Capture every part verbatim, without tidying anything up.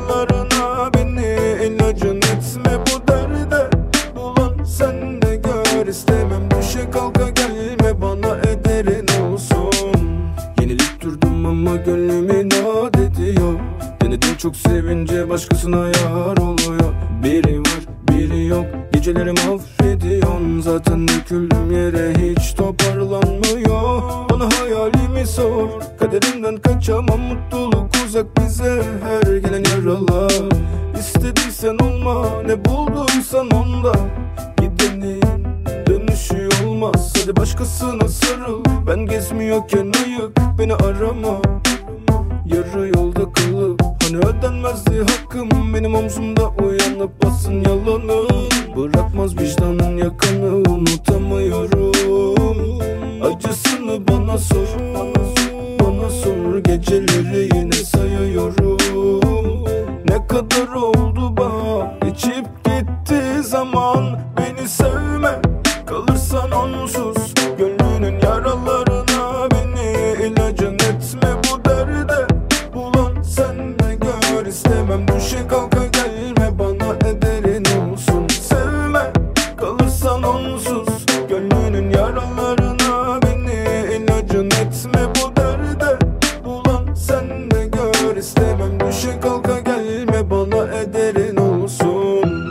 yaralarına beni ilacın etme bu derde. Ulan sen de gör, istemem düşe kalka gelme bana ederin olsun. Yenilip durdum ama gönlüm inat ediyor. Denedim çok sevince başkasına yar oluyor. Biri var biri yok, geceleri mahvediyorsun. Zaten döküldüm yere hiç toparlanmıyor. Bana hayalimi sor, kaderimden kaçamam, mutluluk uzak bize her gelen yaralar. İstediysen olma, ne bulduysan onda. Gidenin dönüşü olmaz, hadi başkasına sarıl. Ben gezmiyorken ayık, beni arama. Yarı yolda kalıp hani ödenmezdi hakkım, benim omzumda uyanıp basın yalanı. Bırakmaz vicdanın yakanı, unutamıyorum. Acısını bana sor, bana sor. Geceleri yine sayıyorum. Ne kadar oldu bak, geçip gitti zaman. Beni sevme, kalırsan onsuz. Gönlünün yaralarına beni ilacın etme bu derde. Ulan sen de gör, istemem düşe kalka gelme bana ederin olsun. Sevme, kalırsan onsuz. Gönlünün yaralarına beni ilacın etme bu derde. Ulan sen de gör, istemem düşe kalka gelme bana ederin olsun.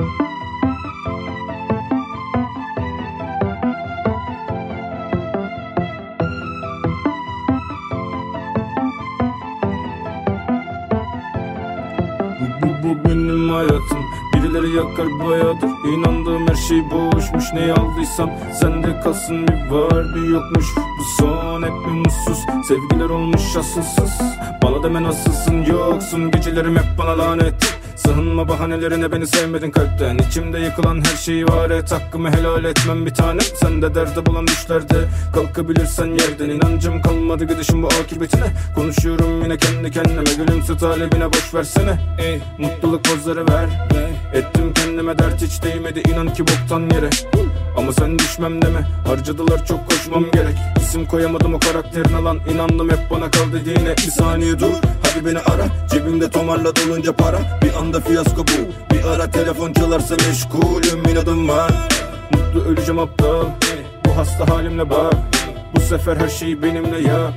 Bu, bu, bu benim hayatım, birileri yakar bayağıdır. İnandığım her şey boşmuş, neyi aldıysam sende kalsın. Bir var bir yokmuş, bu son hep bir mutsuz. Sevgiler olmuş asılsız, bana deme nasılsın yoksun. Gecelerim hep bana lanet, sığınma bahanelerine, beni sevmedin kalpten. İçimde yıkılan her şeyi var et, hakkımı helal etmem bir tanem. Sen de derde bulan düşlerde kalkabilirsen yerden. İnancım kalmadı gidişin bu akıbetine. Konuşuyorum yine kendi kendime, gülümse talebine boş versene. Ey, mutluluk pozları ver, ettim kendime dert, hiç değmedi inan ki boktan yere. Ama sen düşmem deme, harcadılar çok koşmam gerek. İsim koyamadım o karakterin alan, inandım hep bana kal dediğine. Bir saniye dur, hadi beni ara, cebimde tomarla dolunca para. Bir anda fiyasko bu, bir ara telefon çalarsa meşgulüm, inadım var. Mutlu öleceğim aptal, bu hasta halimle bak. Bu sefer her şeyi benimle yap.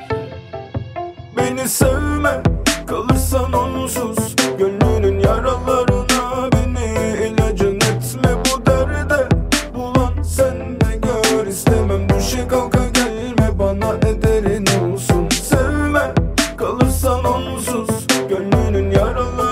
Beni sevme, kalırsan onsuz. Gönlünün yaralarına beni ilacın etme bu derde. Ulan sen de gör, istemem düşe kalka gelme bana ederin olsun. Sevme, kalırsan onsuz. Gönlünün yaralarına